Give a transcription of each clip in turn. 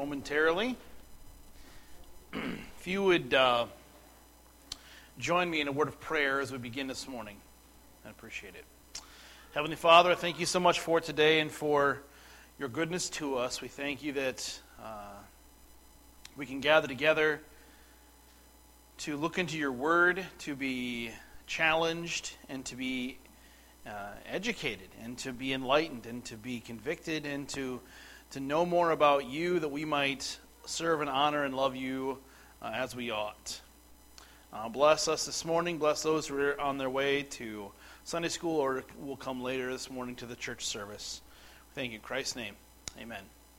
momentarily. If you would join me in a word of prayer as we begin this morning, I'd appreciate it. Heavenly Father, I thank you so much for today and for your goodness to us. We thank you that we can gather together to look into your word, to be challenged, and to be educated, and to be enlightened, and to be convicted, and to know more about you, that we might serve and honor and love you as we ought. Bless us this morning. Bless those who are on their way to Sunday school or will come later this morning to the church service. Thank you in Christ's name. Amen.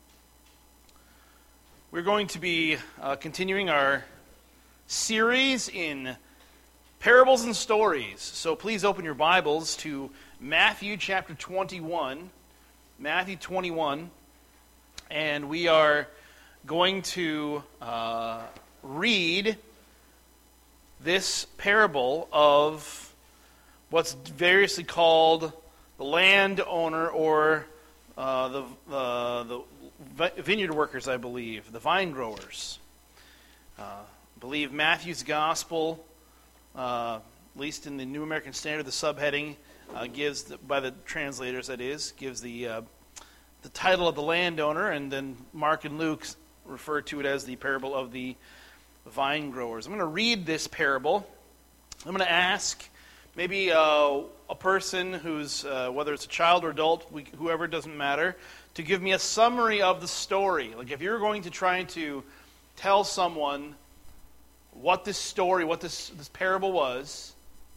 We're going to be continuing our series in parables and stories. So please open your Bibles to Matthew chapter 21. Matthew 21. And we are going to read this parable of what's variously called the landowner or the vineyard workers, I believe, the vine growers. I believe Matthew's Gospel, at least in the New American Standard, the subheading gives, by the translators that is, gives the title of the landowner, and then Mark and Luke refer to it as the parable of the vine growers. I'm going to read this parable. I'm going to ask maybe a person who's, whether it's a child or adult, whoever, it doesn't matter, to give me a summary of the story. Like if you're going to try to tell someone what this story, what this parable was,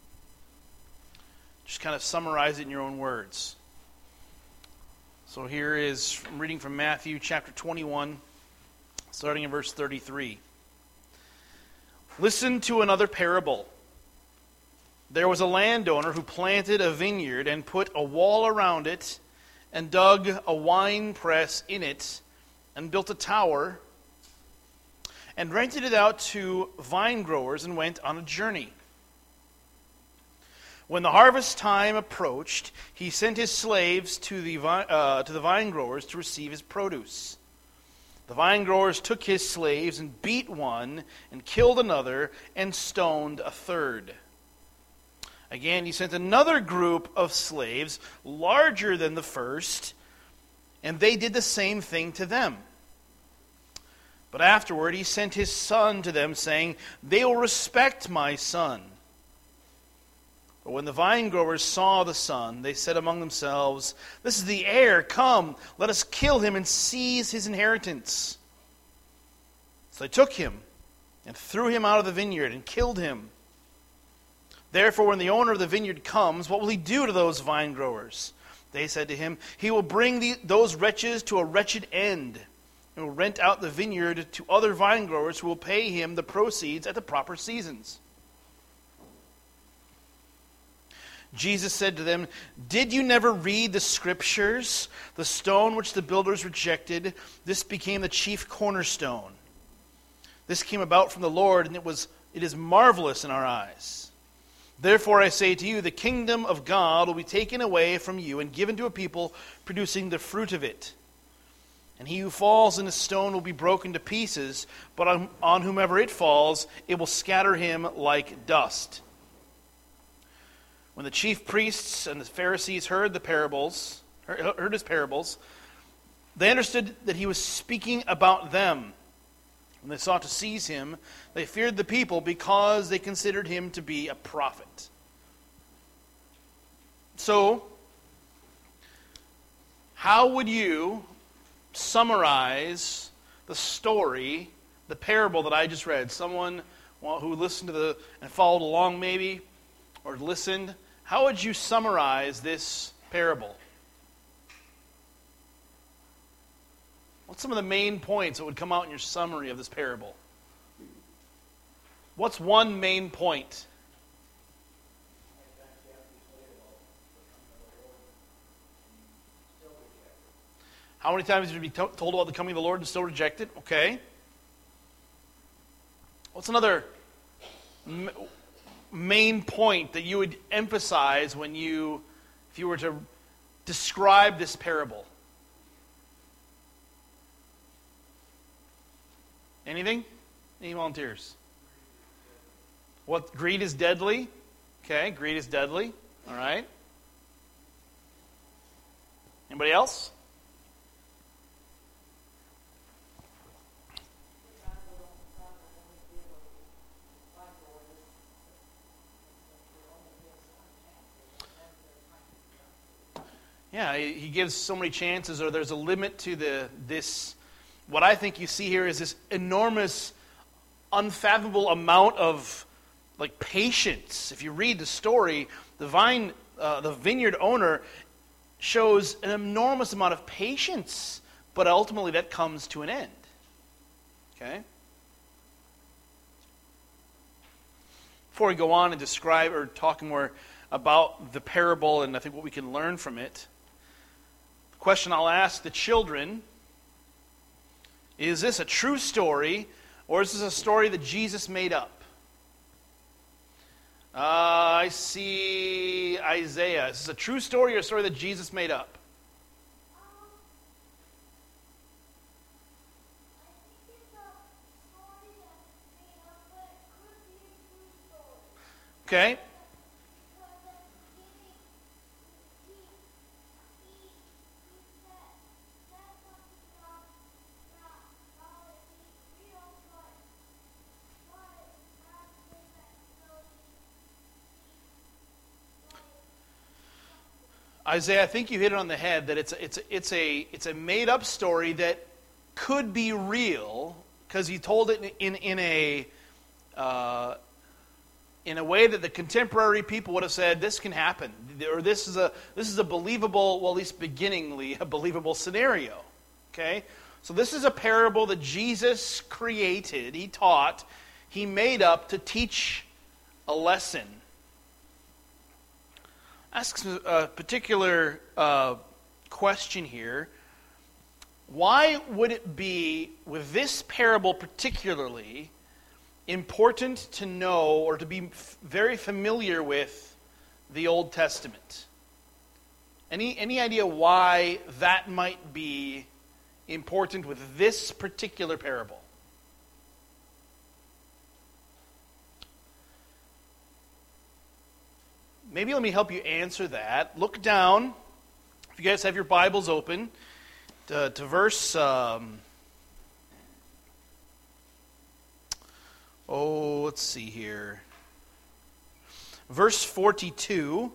just kind of summarize it in your own words. So here is, I'm reading from Matthew chapter 21, starting in verse 33. Listen to another parable. There was a landowner who planted a vineyard and put a wall around it and dug a wine press in it and built a tower and rented it out to vine growers and went on a journey. When the harvest time approached, he sent his slaves to the vine growers to receive his produce. The vine growers took his slaves and beat one and killed another and stoned a third. Again, he sent another group of slaves, larger than the first, and they did the same thing to them. But afterward he sent his son to them, saying, "They will respect my son." But when the vine growers saw the son, they said among themselves, "This is the heir. Come, let us kill him and seize his inheritance." So they took him and threw him out of the vineyard and killed him. Therefore, when the owner of the vineyard comes, what will he do to those vine growers? They said to him, "He will bring those wretches to a wretched end, and will rent out the vineyard to other vine growers who will pay him the proceeds at the proper seasons." Jesus said to them, "Did you never read the Scriptures? The stone which the builders rejected, this became the chief cornerstone. This came about from the Lord, and it is marvelous in our eyes. Therefore I say to you, the kingdom of God will be taken away from you and given to a people producing the fruit of it. And he who falls in the stone will be broken to pieces, but on whomever it falls, it will scatter him like dust." When the chief priests and the Pharisees heard his parables, they understood that he was speaking about them. When they sought to seize him, they feared the people because they considered him to be a prophet. So, how would you summarize the story, the parable that I just read? Someone who listened to and followed along maybe, or listened, how would you summarize this parable? What's some of the main points that would come out in your summary of this parable? What's one main point? How many times did you be told about the coming of the Lord and still reject it? Okay. What's another main point that you would emphasize if you were to describe this parable? Anything? Any volunteers? What? Greed is deadly. Okay, greed is deadly. All right. Anybody else? Yeah, he gives so many chances, or there's a limit to this. What I think you see here is this enormous, unfathomable amount of patience. If you read the story, the vineyard owner shows an enormous amount of patience, but ultimately that comes to an end. Okay? Before we go on and describe or talk more about the parable and I think what we can learn from it, the question I'll ask the children, is this a true story or is this a story that Jesus made up? I see Isaiah. Is this a true story or a story that Jesus made up? Okay. Isaiah, I think you hit it on the head that it's a made up story that could be real because he told it in a way that the contemporary people would have said this can happen, or this is a believable, well, at least beginningly a believable scenario. Okay, so this is a parable that Jesus created, he taught, he made up to teach a lesson. Asks a particular question here. Why would it be, with this parable particularly, important to know or to be very familiar with the Old Testament? Any idea why that might be important with this particular parable? Maybe let me help you answer that. Look down, if you guys have your Bibles open, to verse, let's see here. Verse 42.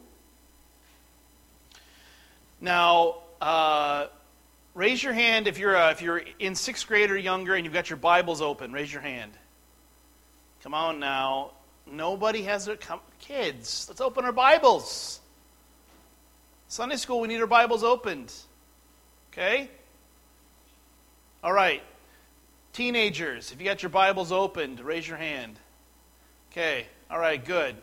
Now, raise your hand if you're in 6th grade or younger and you've got your Bibles open. Raise your hand. Come on now. Nobody has their... Kids, let's open our Bibles. Sunday school, we need our Bibles opened. Okay? All right. Teenagers, if you got your Bibles opened, raise your hand. Okay. All right, good.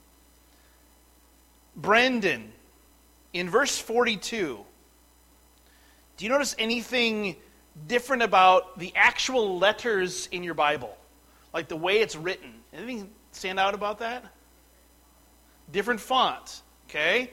Brendan, in verse 42, do you notice anything different about the actual letters in your Bible? Like the way it's written? Anything stand out about that? Different font, okay?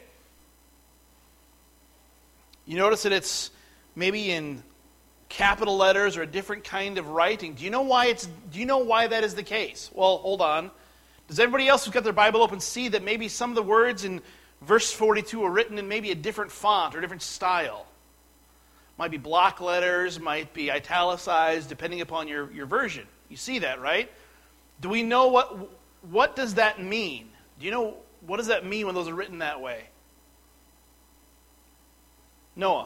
You notice that it's maybe in capital letters or a different kind of writing. Do you know why that is the case? Well, hold on. Does everybody else who's got their Bible open see that maybe some of the words in verse 42 are written in maybe a different font or different style? Might be block letters, might be italicized, depending upon your version. You see that, right? Do we know what does that mean? Do you know what does that mean when those are written that way? Noah.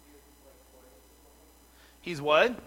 He's what?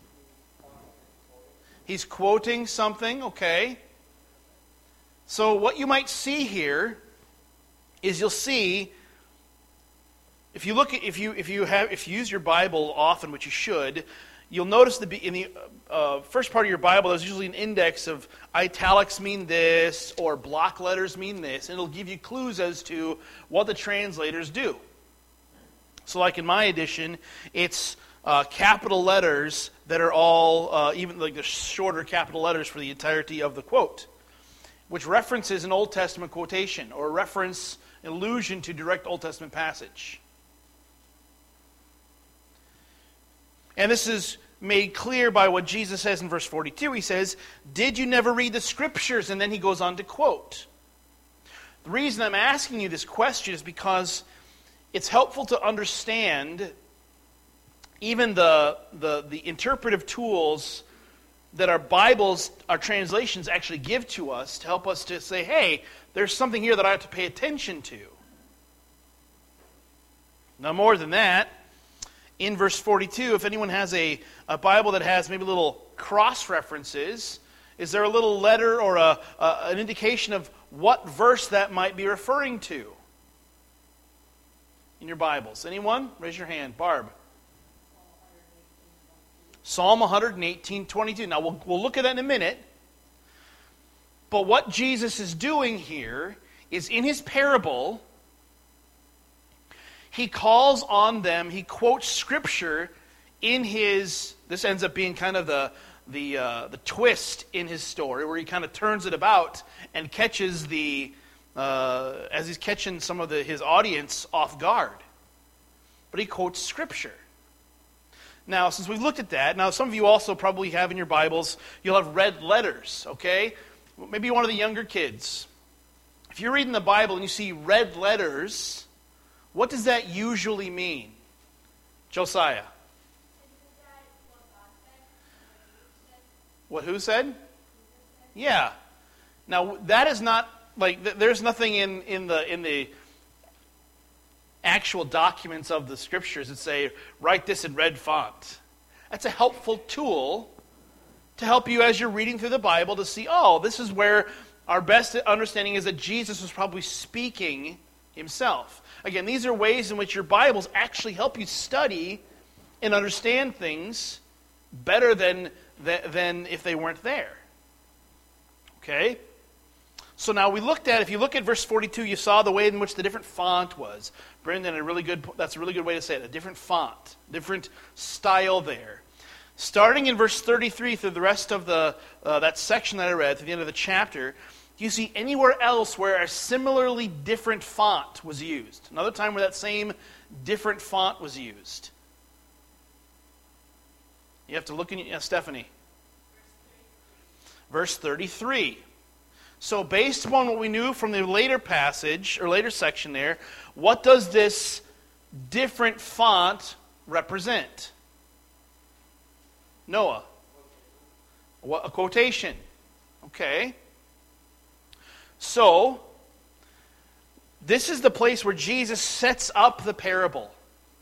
He's quoting something, okay. So what you might see here is you'll see, if you use your Bible often, which you should, you'll notice in the first part of your Bible, there's usually an index of italics mean this, or block letters mean this, and it'll give you clues as to what the translators do. So like in my edition, it's capital letters that are all, even like the shorter capital letters for the entirety of the quote, which references an Old Testament quotation, or reference an allusion to direct Old Testament passage. And this is made clear by what Jesus says in verse 42. He says, "Did you never read the Scriptures?" And then he goes on to quote. The reason I'm asking you this question is because it's helpful to understand even the interpretive tools that our Bibles, our translations actually give to us to help us to say, hey, there's something here that I have to pay attention to. Now, more than that, in verse 42, if anyone has a Bible that has maybe little cross-references, is there a little letter or an indication of what verse that might be referring to in your Bibles? Anyone? Raise your hand. Barb. Psalm 118:22. Now, we'll look at that in a minute. But what Jesus is doing here is in his parable, he calls on them, he quotes Scripture in his, this ends up being kind of the twist in his story, where he kind of turns it about and catches as he's catching some of his audience off guard. But he quotes Scripture. Now, since we've looked at that, now some of you also probably have in your Bibles, you'll have red letters, okay? Maybe one of the younger kids. If you're reading the Bible and you see red letters, what does that usually mean? Josiah. What, who said? Yeah. Now, that is not, like, there's nothing in the actual documents of the Scriptures that say, write this in red font. That's a helpful tool to help you as you're reading through the Bible to see, oh, this is where our best understanding is that Jesus was probably speaking himself. Again, these are ways in which your Bibles actually help you study and understand things better than if they weren't there. Okay? So now we looked at, if you look at verse 42, you saw the way in which the different font was. Brendan, that's a really good way to say it. A different font, different style there. Starting in verse 33 through the rest of that section that I read, to the end of the chapter, do you see anywhere else where a similarly different font was used? Another time where that same different font was used. You have to look in, Stephanie. Verse 33. So based upon what we knew from the later passage, or later section there, what does this different font represent? Noah. A quotation. Okay. So, this is the place where Jesus sets up the parable.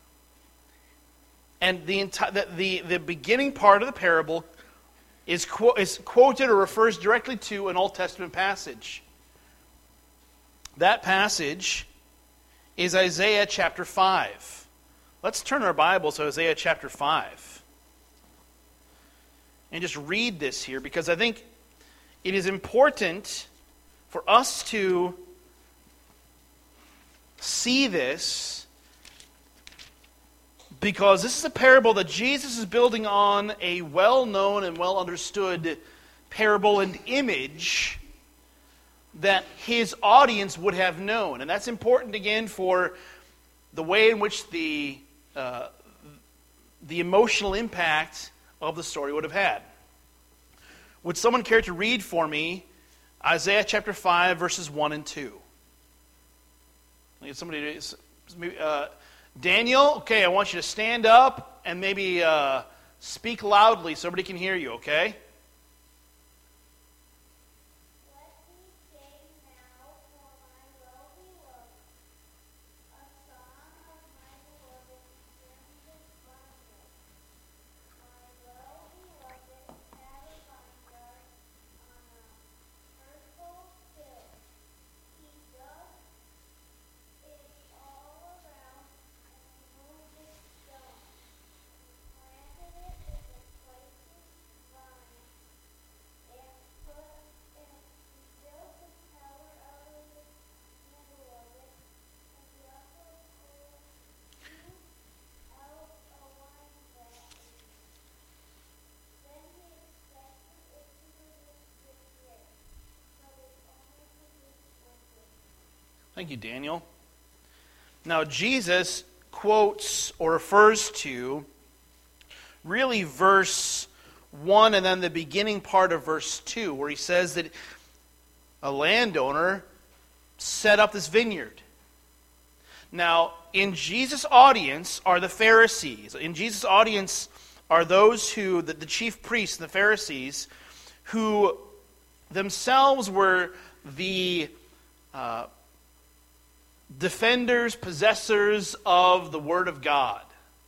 And the beginning part of the parable is quoted or refers directly to an Old Testament passage. That passage is Isaiah chapter 5. Let's turn our Bibles to Isaiah chapter 5. And just read this here, because I think it is important for us to see this, because this is a parable that Jesus is building on a well-known and well-understood parable and image that his audience would have known. And that's important, again, for the way in which the emotional impact of the story would have had. Would someone care to read for me Isaiah chapter 5, verses 1 and 2? Somebody, Daniel, okay, I want you to stand up and maybe speak loudly so everybody can hear you, okay? Thank you, Daniel. Now, Jesus quotes or refers to really verse 1 and then the beginning part of verse 2, where he says that a landowner set up this vineyard. Now, in Jesus' audience are the Pharisees. In Jesus' audience are those who, the chief priests and the Pharisees, who themselves were the defenders, possessors of the Word of God.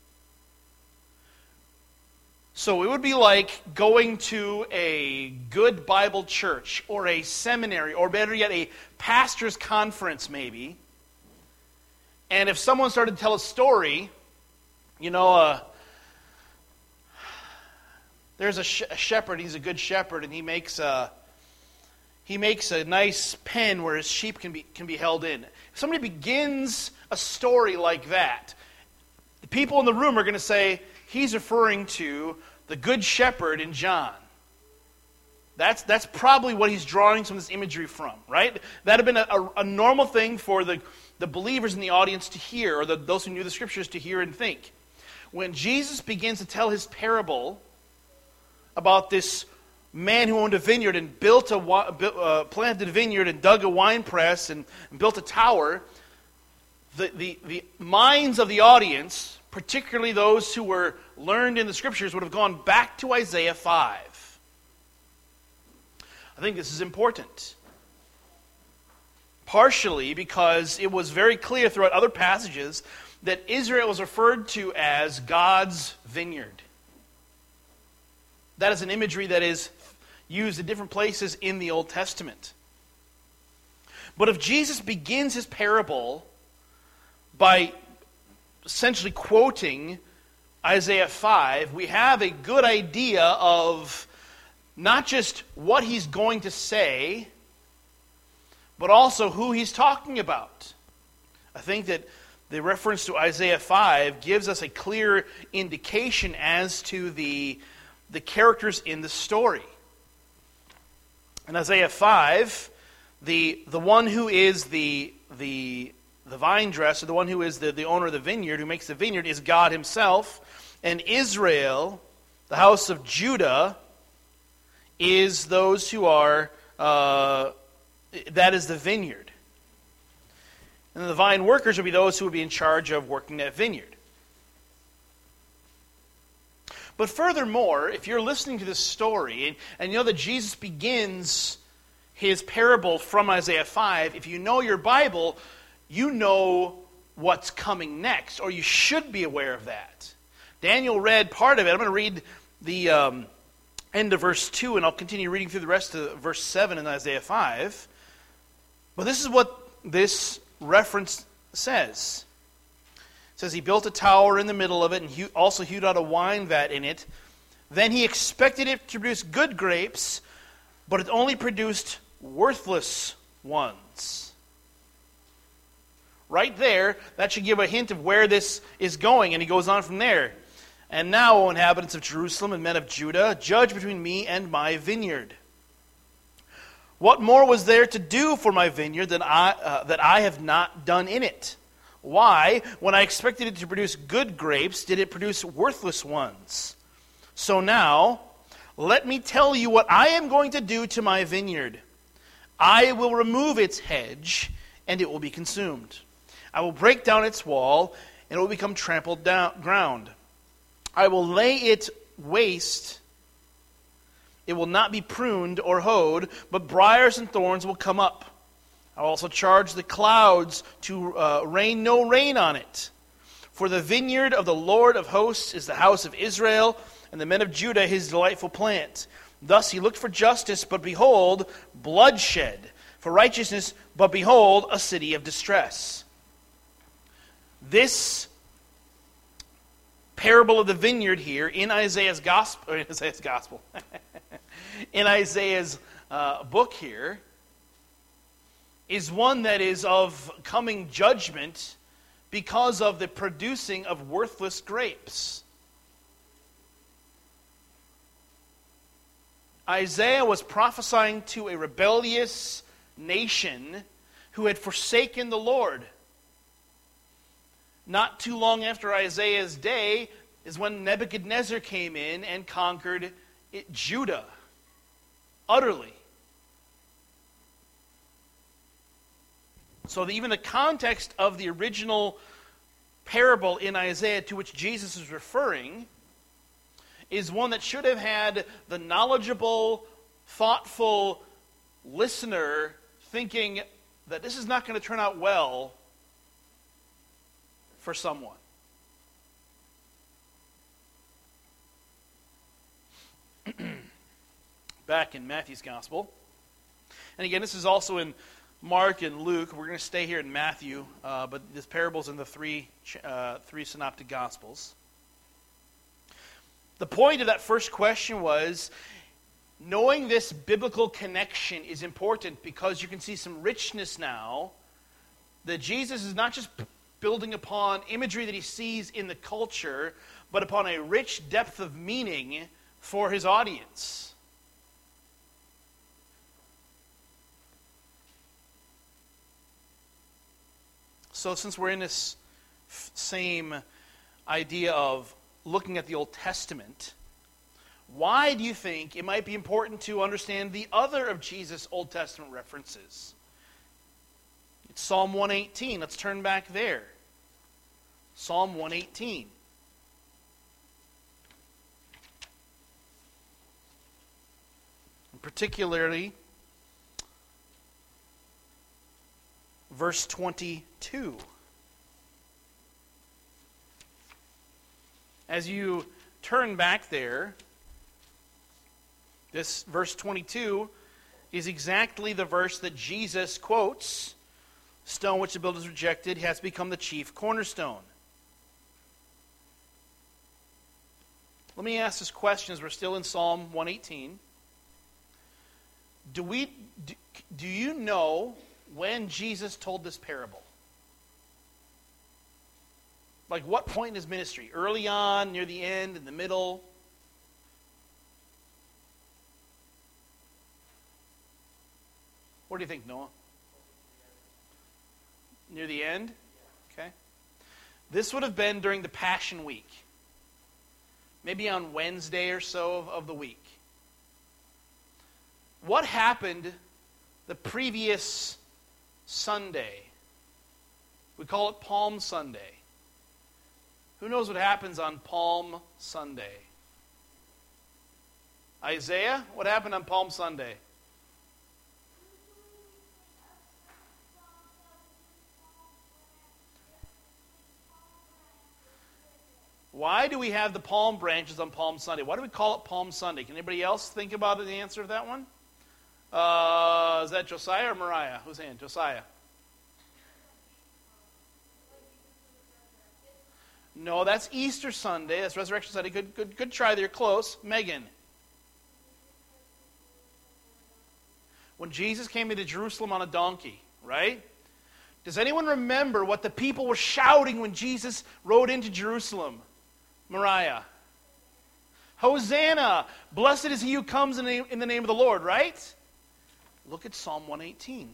So it would be like going to a good Bible church or a seminary, or better yet, a pastor's conference maybe. And if someone started to tell a story, there's a shepherd, he's a good shepherd, and he makes a nice pen where his sheep can be held in. If somebody begins a story like that, the people in the room are going to say, he's referring to the good shepherd in John. That's probably what he's drawing some of this imagery from, right? That would have been a normal thing for the believers in the audience to hear, or those who knew the Scriptures to hear and think. When Jesus begins to tell his parable about this man who owned a vineyard and planted a vineyard and dug a wine press and built a tower, the minds of the audience, particularly those who were learned in the Scriptures, would have gone back to Isaiah 5. I think this is important. Partially because it was very clear throughout other passages that Israel was referred to as God's vineyard. That is an imagery that is used in different places in the Old Testament. But if Jesus begins his parable by essentially quoting Isaiah 5, we have a good idea of not just what he's going to say, but also who he's talking about. I think that the reference to Isaiah 5 gives us a clear indication as to the characters in the story. In Isaiah 5, the one who is the vine dresser, the one who is the owner of the vineyard, who makes the vineyard, is God himself. And Israel, the house of Judah, is those who are, that is the vineyard. And the vine workers would be those who would be in charge of working that vineyard. But furthermore, if you're listening to this story, and you know that Jesus begins his parable from Isaiah 5, if you know your Bible, you know what's coming next, or you should be aware of that. Daniel read part of it. I'm going to read the end of verse 2, and I'll continue reading through the rest of verse 7 in Isaiah 5. But this is what this reference says. It says, he built a tower in the middle of it, and also hewed out a wine vat in it. Then he expected it to produce good grapes, but it only produced worthless ones. Right there, that should give a hint of where this is going, and he goes on from there. And now, O inhabitants of Jerusalem and men of Judah, judge between me and my vineyard. What more was there to do for my vineyard that I have not done in it? Why, when I expected it to produce good grapes, did it produce worthless ones? So now, let me tell you what I am going to do to my vineyard. I will remove its hedge, and it will be consumed. I will break down its wall, and it will become trampled ground. I will lay it waste. It will not be pruned or hoed, but briars and thorns will come up. I will also charge the clouds to rain no rain on it. For the vineyard of the Lord of hosts is the house of Israel, and the men of Judah his delightful plant. Thus he looked for justice, but behold, bloodshed. For righteousness, but behold, a city of distress. This parable of the vineyard here in Isaiah's gospel, in Isaiah's book here, is one that is of coming judgment because of the producing of worthless grapes. Isaiah was prophesying to a rebellious nation who had forsaken the Lord. Not too long after Isaiah's day, is when Nebuchadnezzar came in and conquered Judah utterly. So even the context of the original parable in Isaiah to which Jesus is referring is one that should have had the knowledgeable, thoughtful listener thinking that this is not going to turn out well for someone. Back in Matthew's Gospel. And again, this is also in Mark and Luke. We're going to stay here in Matthew, but this parable's in the three synoptic Gospels. The point of that first question was, knowing this biblical connection is important because you can see some richness now that Jesus is not just building upon imagery that he sees in the culture, but upon a rich depth of meaning for his audience. So since we're in this same idea of looking at the Old Testament, why do you think it might be important to understand the other of Jesus' Old Testament references? It's Psalm 118. Let's turn back there. Psalm 118. And particularly, verse 22. As you turn back there, this verse 22 is exactly the verse that Jesus quotes. Stone which the builders rejected has become the chief cornerstone. Let me ask this question as we're still in Psalm 118. Do you know when Jesus told this parable? Like what point in his ministry? Early on, near the end, in the middle? What do you think, Noah? Near the end? Okay. This would have been during the Passion Week. Maybe on Wednesday or so of the week. What happened the previous Sunday? We call it Palm Sunday. Who knows what happens on Palm Sunday? Isaiah, what happened on Palm Sunday? Why do we have the palm branches on Palm Sunday? Why do we call it Palm Sunday? Can anybody else think about the answer of that one? Is that Josiah or Mariah? Who's in? Josiah. No, that's Easter Sunday. That's Resurrection Sunday. Good try there. Close. Megan. When Jesus came into Jerusalem on a donkey, right? Does anyone remember what the people were shouting when Jesus rode into Jerusalem? Mariah. Hosanna! Blessed is he who comes in the name of the Lord, right? Look at Psalm 118.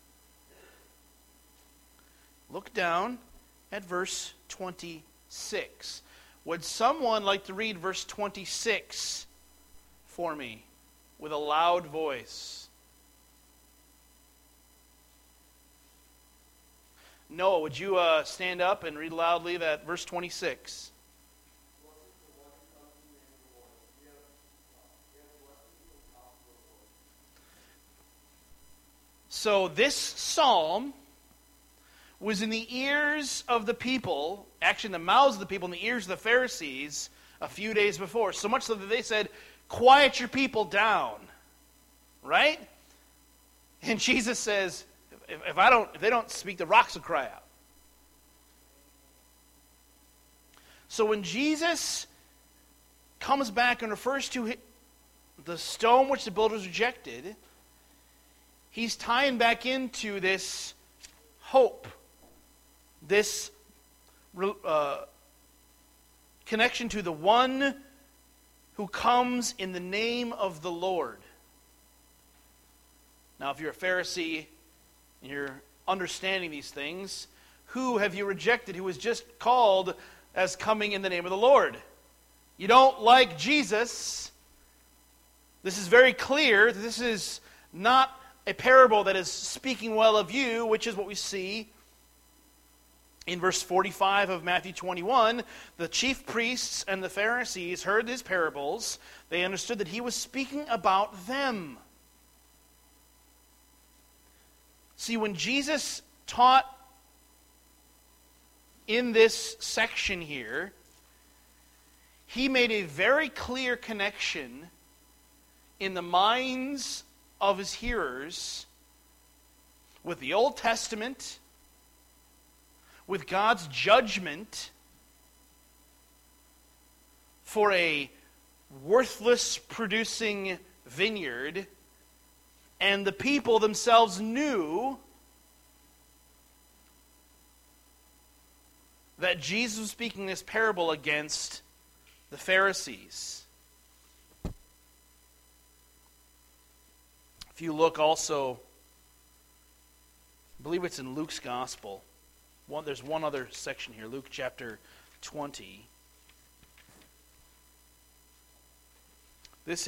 Look down at verse 26. Would someone like to read verse 26 for me with a loud voice? Noah, would you stand up and read loudly that verse 26? So this psalm was in the ears of the people, actually in the mouths of the people, in the ears of the Pharisees a few days before. So much so that they said, quiet your people down. Right? And Jesus says, if they don't speak, the rocks will cry out. So when Jesus comes back and refers to the stone which the builders rejected, he's tying back into this hope, this connection to the one who comes in the name of the Lord. Now, if you're a Pharisee and you're understanding these things, who have you rejected who was just called as coming in the name of the Lord? you don't like Jesus, this is very clear that this is not a parable that is speaking well of you, which is what we see in verse 45 of Matthew 21. The chief priests and the Pharisees heard his parables. They understood that he was speaking about them. See, when Jesus taught in this section here, he made a very clear connection in the minds of his hearers with the Old Testament, with God's judgment for a worthless producing vineyard, and the people themselves knew that Jesus was speaking this parable against the Pharisees. If you look also, I believe it's in Luke's Gospel. There's one other section here, Luke chapter 20. This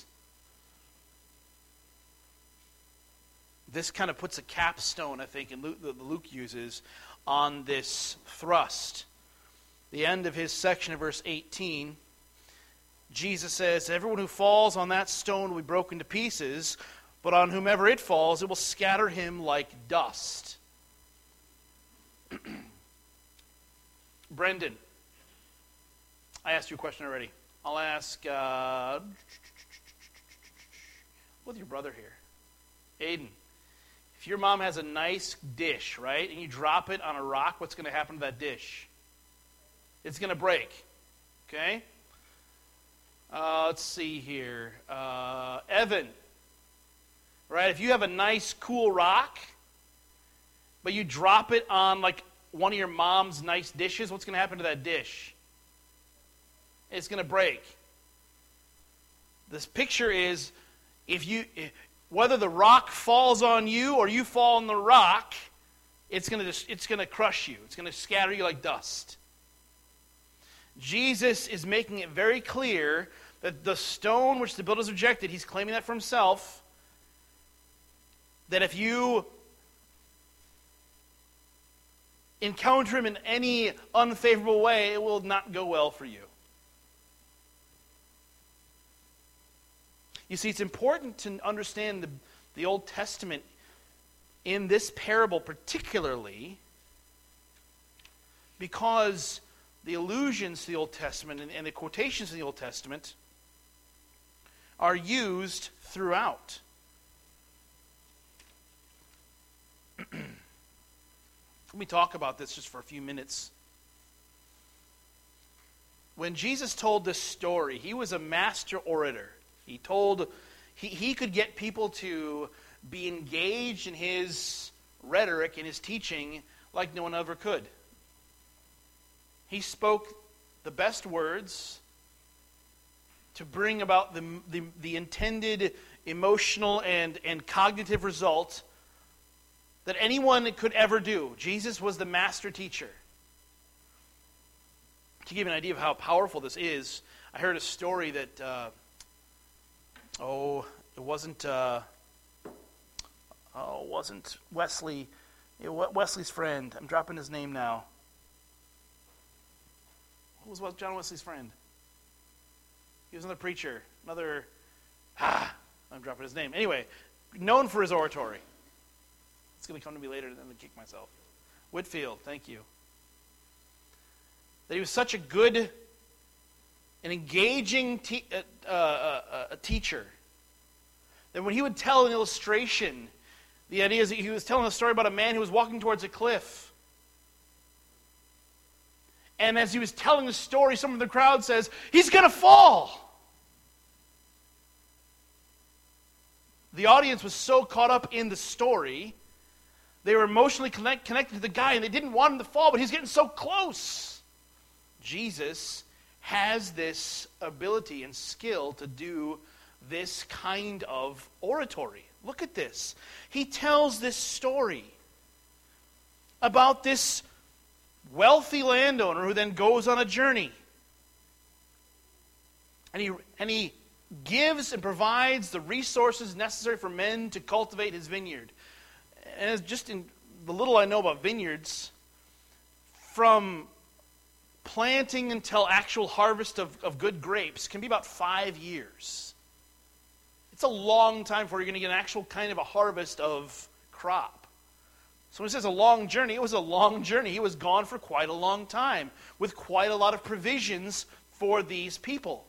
kind of puts a capstone, I think, in Luke, that Luke uses on this thrust. The end of his section of verse 18, Jesus says, "Everyone who falls on that stone will be broken to pieces, but on whomever it falls, it will scatter him like dust." Brendan, I asked you a question already. I'll ask, with your brother here, Aiden. If your mom has a nice dish, right, and you drop it on a rock, what's going to happen to that dish? It's going to break. Okay? Let's see here. Evan, right, if you have a nice, cool rock, but you drop it on like one of your mom's nice dishes, what's going to happen to that dish? It's going to break. This picture is, whether the rock falls on you or you fall on the rock, it's going to crush you. It's going to scatter you like dust. Jesus is making it very clear that the stone which the builders rejected, he's claiming that for himself, that if you encounter him in any unfavorable way, it will not go well for you. You see, it's important to understand the Old Testament in this parable particularly, because the allusions to the Old Testament and the quotations of the Old Testament are used throughout. Let me talk about this just for a few minutes. When Jesus told this story, he was a master orator. He could get people to be engaged in his rhetoric and his teaching like no one ever could. He spoke the best words to bring about the intended emotional and cognitive result that anyone could ever do. Jesus was the master teacher. To give you an idea of how powerful this is, I heard a story that it wasn't Wesley. Wesley's friend. I'm dropping his name now. Who was John Wesley's friend? He was another preacher. I'm dropping his name. Anyway, known for his oratory. It's going to come to me later, and I'm going to kick myself. Whitfield, thank you. That he was such a good and engaging teacher that when he would tell an illustration, the idea is that he was telling a story about a man who was walking towards a cliff. And as he was telling the story, someone in the crowd says, "He's going to fall." The audience was so caught up in the story, they were emotionally connected to the guy, and they didn't want him to fall, but he's getting so close. Jesus has this ability and skill to do this kind of oratory. Look at this. He tells this story about this wealthy landowner who then goes on a journey. And he gives and provides the resources necessary for men to cultivate his vineyard. And just in the little I know about vineyards, from planting until actual harvest of good grapes can be about 5 years. It's a long time before you're going to get an actual kind of a harvest of crop. So when it says a long journey, it was a long journey. He was gone for quite a long time with quite a lot of provisions for these people.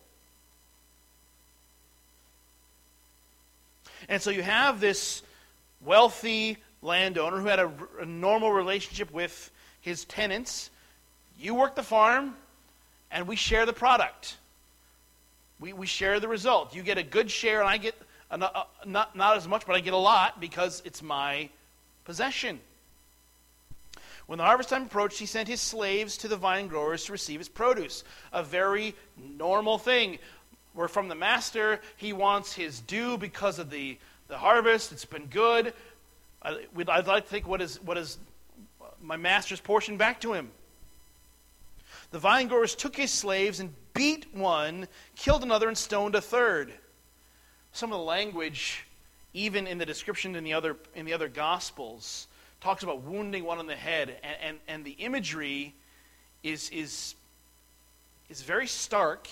And so you have this wealthy landowner who had a normal relationship with his tenants. You work the farm, and we share the product. We share the result. You get a good share, and I get not as much, but I get a lot because it's my possession. When the harvest time approached, he sent his slaves to the vine growers to receive his produce. A very normal thing. Where from the master, he wants his due because of the harvest. It's been good. I'd like to think what is my master's portion back to him. The vine growers took his slaves and beat one, killed another, and stoned a third. Some of the language, even in the description in the other Gospels, talks about wounding one on the head, and the imagery is very stark.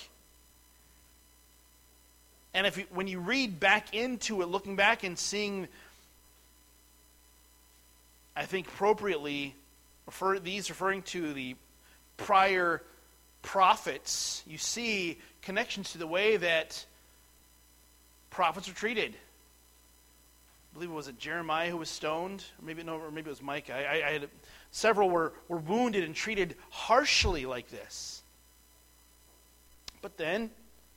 And when you read back into it, looking back and seeing, I think appropriately, referring to the prior prophets, you see connections to the way that prophets were treated. I believe it was Jeremiah who was stoned, or maybe it was Micah. I had several were wounded and treated harshly like this. But then,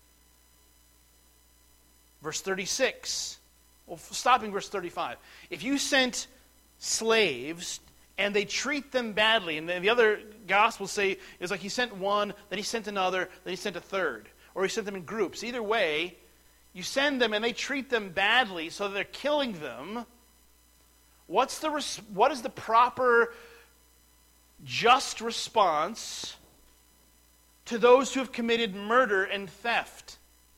verse 36, stopping verse 35. If you sent slaves and they treat them badly, and the other Gospels say it's like he sent one, then he sent another, then he sent a third, or he sent them in groups. Either way, you send them and they treat them badly, so they're killing them. What is the proper, just response to those who have committed murder and theft?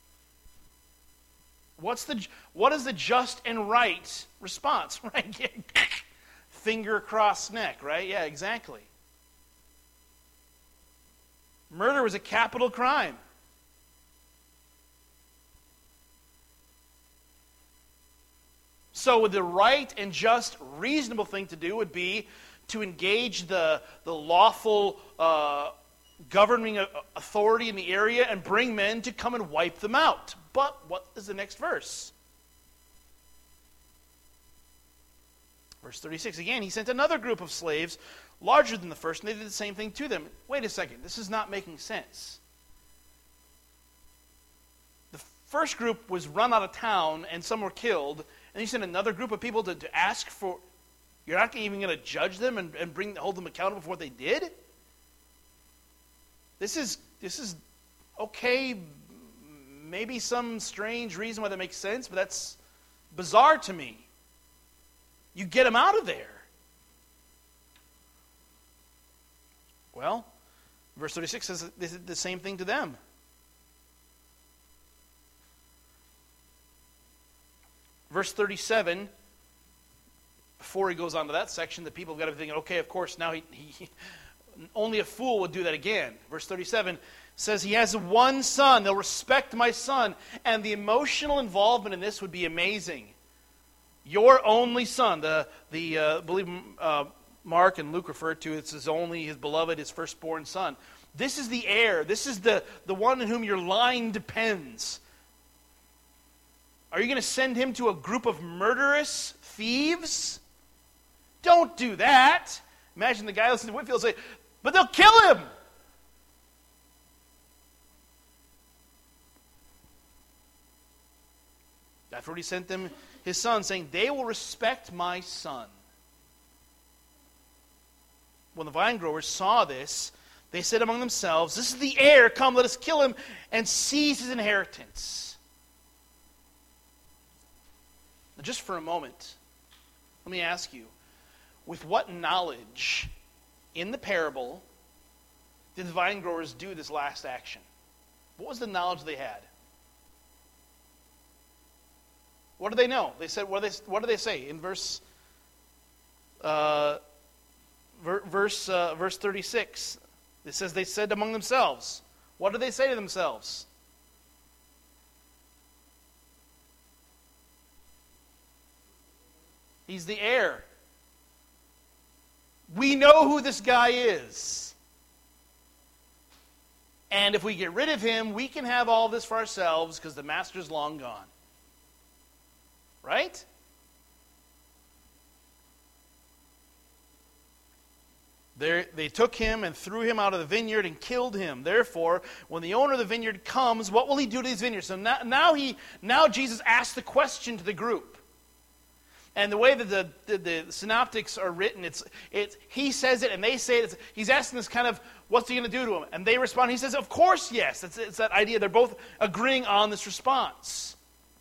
What is the just and right response? Right? Finger across neck, right? Yeah, exactly. Murder was a capital crime. So the right and just, reasonable thing to do would be to engage the lawful governing authority in the area and bring men to come and wipe them out. But what is the next verse? Verse 36, again, he sent another group of slaves larger than the first, and they did the same thing to them. Wait a second, this is not making sense. The first group was run out of town, and some were killed, and you sent another group of people to ask for, you're not even going to judge them and hold them accountable for what they did? This is okay, maybe some strange reason why that makes sense, but that's bizarre to me. You get them out of there. Well, verse 36 says they did the same thing to them. Verse 37, before he goes on to that section, the people have got to be thinking, okay, of course, now he only a fool would do that again. Verse 37 says, he has one son, they'll respect my son. And the emotional involvement in this would be amazing. Your only son, I believe Mark and Luke refer to it as his beloved, his firstborn son. This is the heir. This is the one in whom your line depends. Are you going to send him to a group of murderous thieves? Don't do that. Imagine the guy listening to Whitefield say, but they'll kill him. After he sent them his son, saying, they will respect my son. When the vine growers saw this, they said among themselves, this is the heir, come, let us kill him and seize his inheritance. Now, just for a moment, let me ask you, with what knowledge in the parable did the vine growers do this last action? What was the knowledge they had? What did they know? They said, what did they say in verse 36? It says they said among themselves. What did they say to themselves? He's the heir. We know who this guy is. And if we get rid of him, we can have all this for ourselves because the master's long gone. Right? They took him and threw him out of the vineyard and killed him. Therefore, when the owner of the vineyard comes, what will he do to these vineyards? So now Jesus asks the question to the group. And the way that the synoptics are written, it's he says it and they say it. He's asking this kind of, what's he going to do to them? And they respond. He says, of course, yes. It's that idea. They're both agreeing on this response.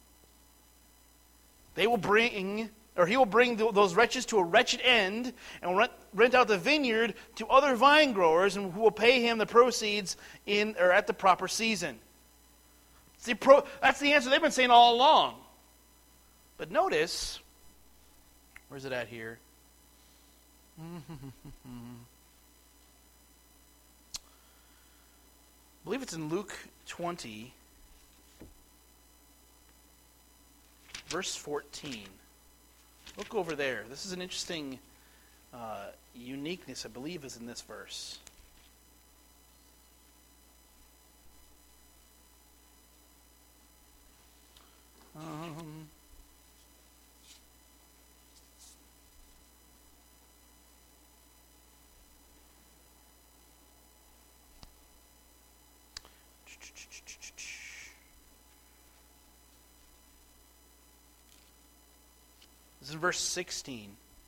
He will bring those wretches to a wretched end and will rent out the vineyard to other vine growers, and who will pay him the proceeds at the proper season. That's the answer they've been saying all along. But notice, where's it at here? I believe it's in Luke 20, verse 14. Look over there. This is an interesting uniqueness, I believe, is in this verse. This is verse 16.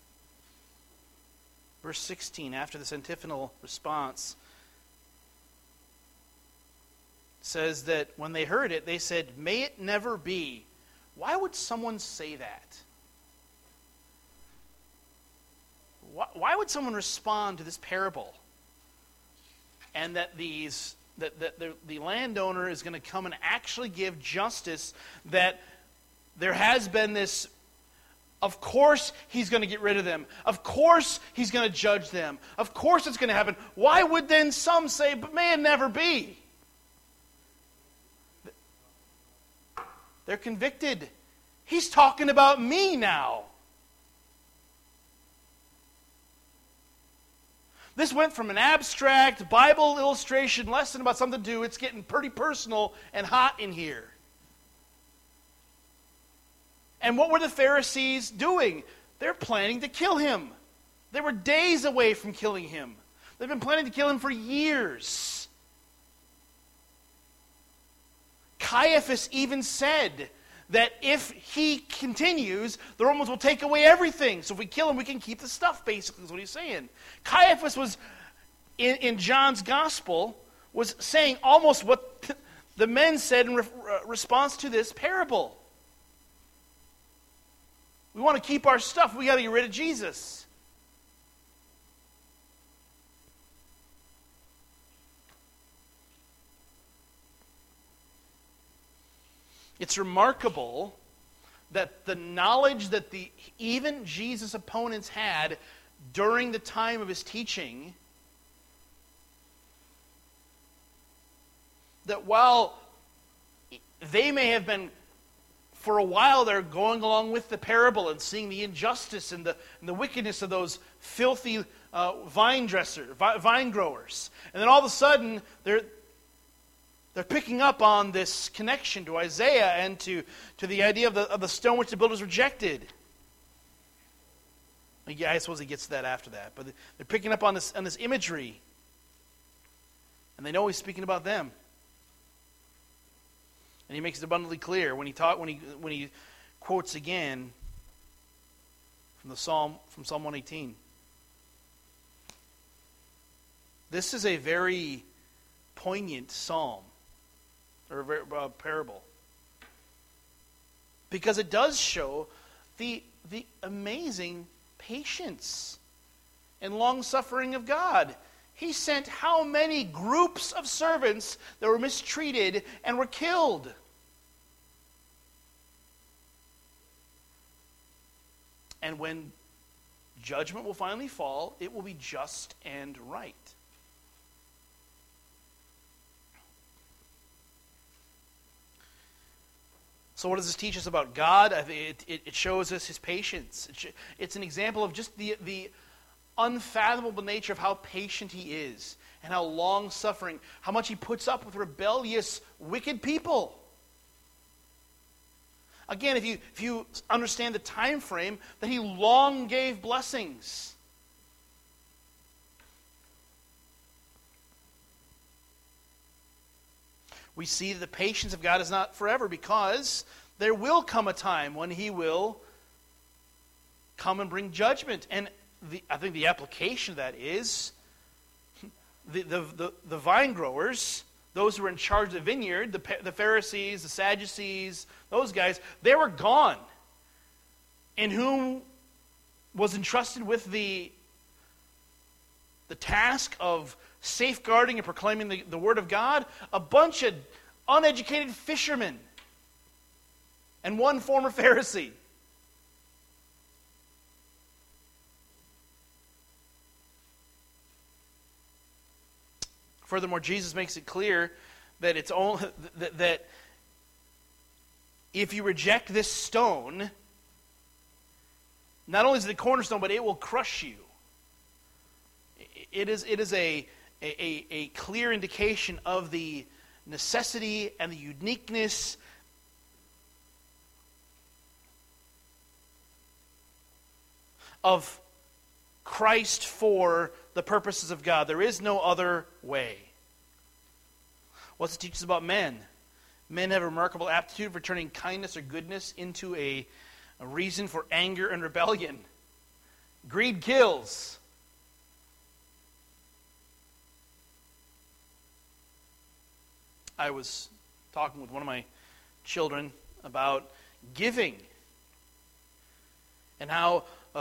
Verse 16, after this antiphonal response, says that when they heard it, they said, "May it never be." Why would someone say that? Why would someone respond to this parable? And that the landowner is going to come and actually give justice, that there has been this. Of course he's going to get rid of them. Of course he's going to judge them. Of course it's going to happen. Why would then some say, but may it never be? They're convicted. He's talking about me now. This went from an abstract Bible illustration lesson about something to do. It's getting pretty personal and hot in here. And what were the Pharisees doing? They're planning to kill him. They were days away from killing him. They've been planning to kill him for years. Caiaphas even said that if he continues, the Romans will take away everything. So if we kill him, we can keep the stuff, basically, is what he's saying. Caiaphas was, in John's gospel, was saying almost what the men said in response to this parable. We want to keep our stuff. We got to get rid of Jesus. It's remarkable that the knowledge that even Jesus' opponents had during the time of his teaching, that while they may have been, for a while, they're going along with the parable and seeing the injustice and the wickedness of those filthy vine growers. And then all of a sudden, they're picking up on this connection to Isaiah and to the idea of the stone which the builders rejected. Yeah, I suppose he gets to that after that. But they're picking up on this imagery. And they know he's speaking about them. And he makes it abundantly clear when he quotes again from Psalm 118. This is a very poignant psalm, or a parable, because it does show the amazing patience and long suffering of God. He sent how many groups of servants that were mistreated and were killed? And when judgment will finally fall, it will be just and right. So what does this teach us about God? It shows us his patience. It's an example of just the unfathomable nature of how patient he is and how long-suffering, how much he puts up with rebellious, wicked people. Again, if you understand the time frame, that he long gave blessings. We see that the patience of God is not forever, because there will come a time when he will come and bring judgment. And I think the application of that is the vine growers, those who were in charge of the vineyard, the Pharisees, the Sadducees, those guys, they were gone. And whom was entrusted with the task of safeguarding and proclaiming the word of God? A bunch of uneducated fishermen and one former Pharisee. Furthermore, Jesus makes it clear that it's only that if you reject this stone, not only is it the cornerstone, but it will crush you. It is a clear indication of the necessity and the uniqueness of Christ for the purposes of God. There is no other way. What's it teach us about men? Men have a remarkable aptitude for turning kindness or goodness into a reason for anger and rebellion. Greed kills. I was talking with one of my children about giving and how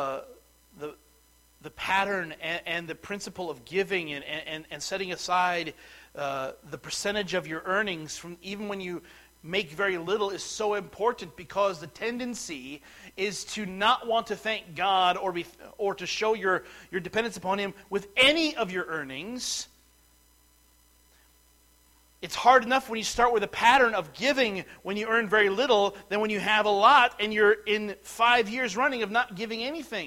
the pattern and the principle of giving and setting aside the percentage of your earnings from even when you make very little is so important, because the tendency is to not want to thank God or to show your dependence upon him with any of your earnings. It's hard enough when you start with a pattern of giving when you earn very little than when you have a lot and you're in 5 years running of not giving anything.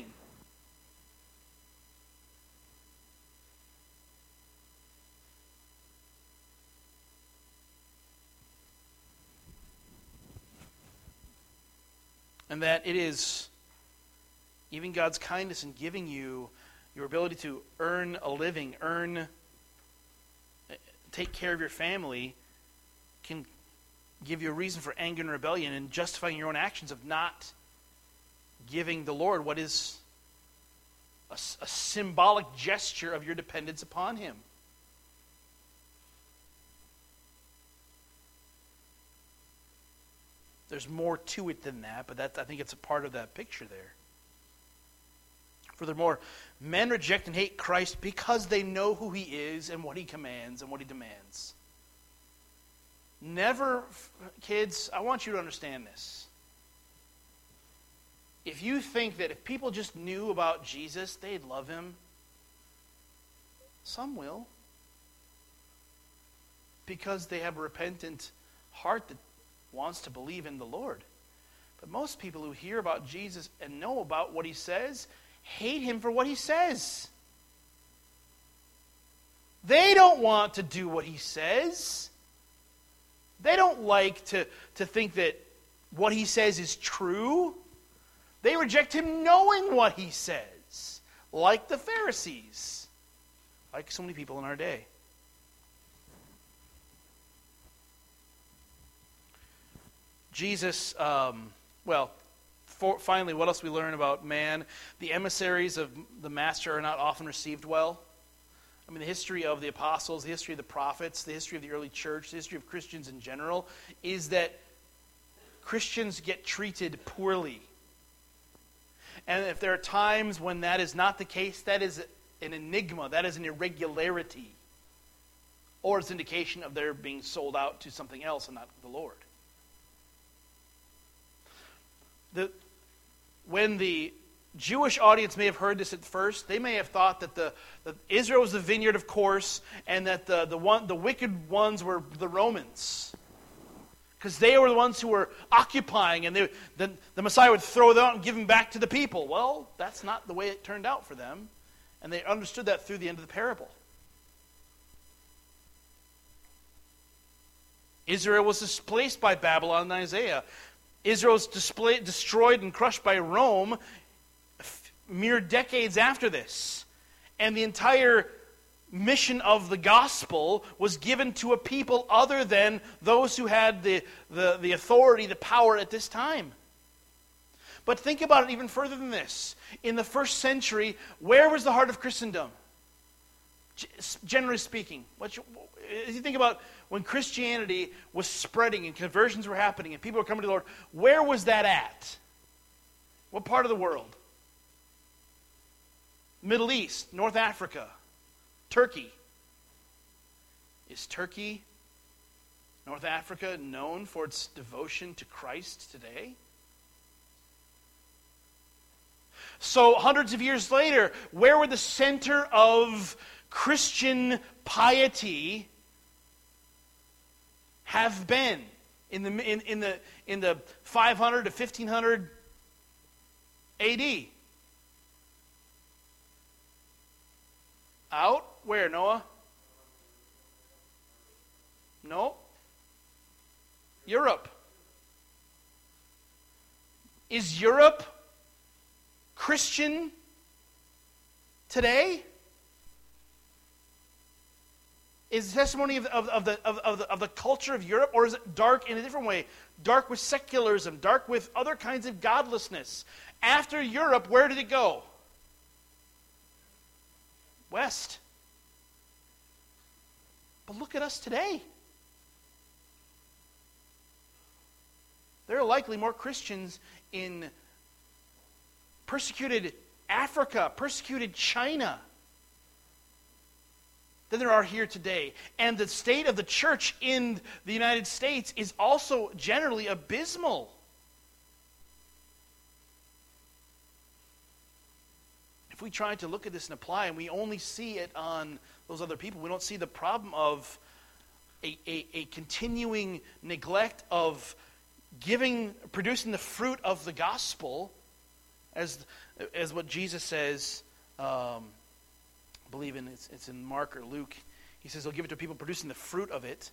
And that it is even God's kindness in giving you your ability to earn a living, take care of your family, can give you a reason for anger and rebellion and justifying your own actions of not giving the Lord what is a symbolic gesture of your dependence upon him. There's more to it than that, but I think it's a part of that picture there. Furthermore, men reject and hate Christ because they know who he is and what he commands and what he demands. Never, kids, I want you to understand this. If you think that if people just knew about Jesus, they'd love him, some will. Because they have a repentant heart that wants to believe in the Lord. But most people who hear about Jesus and know about what he says hate him for what he says. They don't want to do what he says. They don't like to think that what he says is true. They reject him knowing what he says, like the Pharisees, like so many people in our day. Jesus, finally, what else we learn about man? The emissaries of the master are not often received well. I mean, the history of the apostles, the history of the prophets, the history of the early church, the history of Christians in general, is that Christians get treated poorly. And if there are times when that is not the case, that is an enigma. That is an irregularity. Or it's an indication of their being sold out to something else and not the Lord. When the Jewish audience may have heard this at first, they may have thought that Israel was the vineyard, of course, and that the wicked ones were the Romans. Because they were the ones who were occupying, and the Messiah would throw them out and give them back to the people. Well, that's not the way it turned out for them. And they understood that through the end of the parable. Israel was displaced by Babylon in Isaiah. Israel was destroyed and crushed by Rome mere decades after this. And the entire mission of the gospel was given to a people other than those who had the authority, the power at this time. But think about it even further than this. In the first century, where was the heart of Christendom? Generally speaking, if you think about when Christianity was spreading and conversions were happening and people were coming to the Lord, where was that at? What part of the world? Middle East, North Africa, Turkey. Is Turkey, North Africa, known for its devotion to Christ today? So hundreds of years later, where would the center of Christian piety have been in the 500 to 1500 A.D.? Out where, Noah? No. Europe. Is Europe Christian today? Is the testimony of the culture of Europe, or is it dark in a different way? Dark with secularism, dark with other kinds of godlessness. After Europe, where did it go? West. But look at us today. There are likely more Christians in persecuted Africa, persecuted China, than there are here today. And the state of the church in the United States is also generally abysmal. If we try to look at this and apply, and we only see it on those other people, we don't see the problem of a continuing neglect of producing the fruit of the gospel, as what Jesus says. I believe it's in Mark or Luke. He says he'll give it to people producing the fruit of it.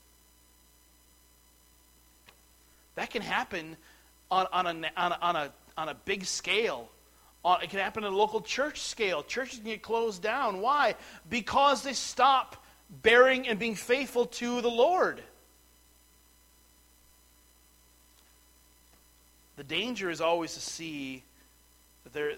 That can happen on a big scale. It can happen on a local church scale. Churches can get closed down. Why? Because they stop bearing and being faithful to the Lord. The danger is always to see that their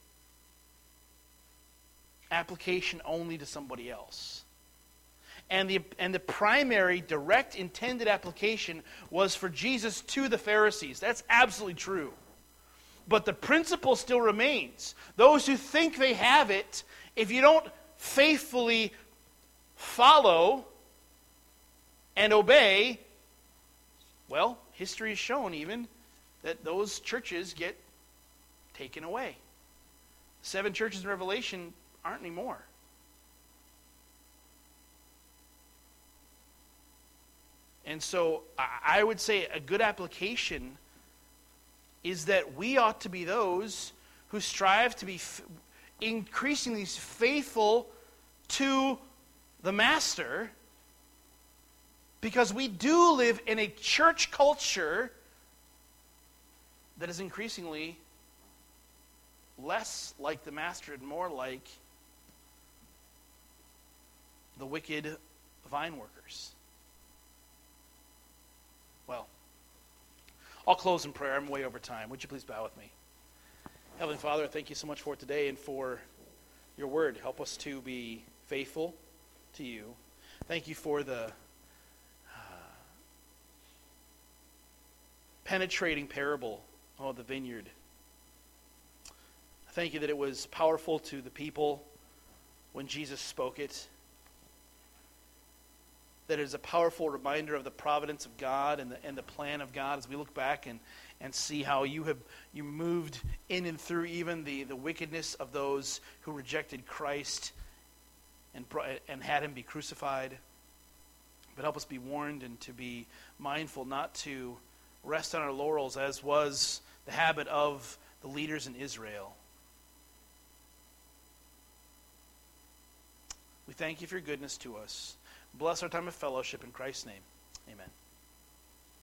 application only to somebody else. And the primary direct intended application was for Jesus to the Pharisees. That's absolutely true. But the principle still remains. Those who think they have it, if you don't faithfully follow and obey, well, history has shown even that those churches get taken away. 7 churches in Revelation aren't anymore. And so I would say a good application is that we ought to be those who strive to be increasingly faithful to the Master, because we do live in a church culture that is increasingly less like the Master and more like the wicked vine workers. Well, I'll close in prayer. I'm way over time. Would you please bow with me? Heavenly Father, thank you so much for today and for your word. Help us to be faithful to you. Thank you for the penetrating parable of the vineyard. Thank you that it was powerful to the people when Jesus spoke it. That it is a powerful reminder of the providence of God and the plan of God as we look back and see how you moved in and through even the wickedness of those who rejected Christ and had him be crucified. But help us be warned and to be mindful not to rest on our laurels, as was the habit of the leaders in Israel. We thank you for your goodness to us. Bless our time of fellowship in Christ's name. Amen.